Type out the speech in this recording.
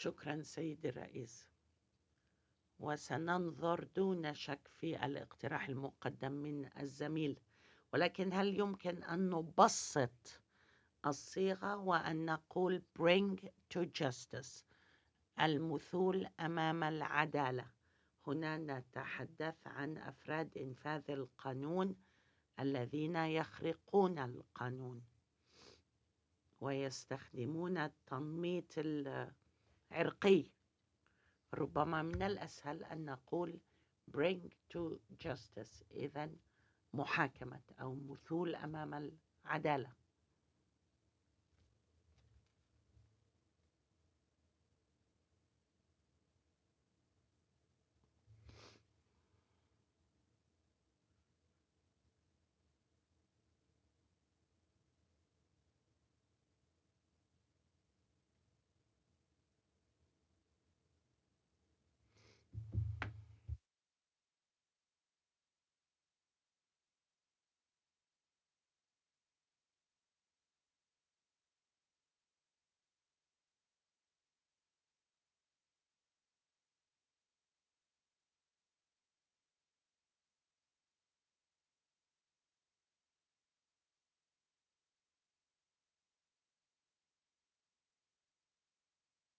شكرا سيدي الرئيس. وسننظر دون شك في الاقتراح المقدم من الزميل، ولكن هل يمكن أن نبسط الصيغة وأن نقول bring to justice، المثول أمام العدالة؟ هنا نتحدث عن أفراد إنفاذ القانون الذين يخرقون القانون ويستخدمون التنميط العرقي. ربما من الأسهل أن نقول bring to justice، إذن محاكمة أو مثول أمام العدالة.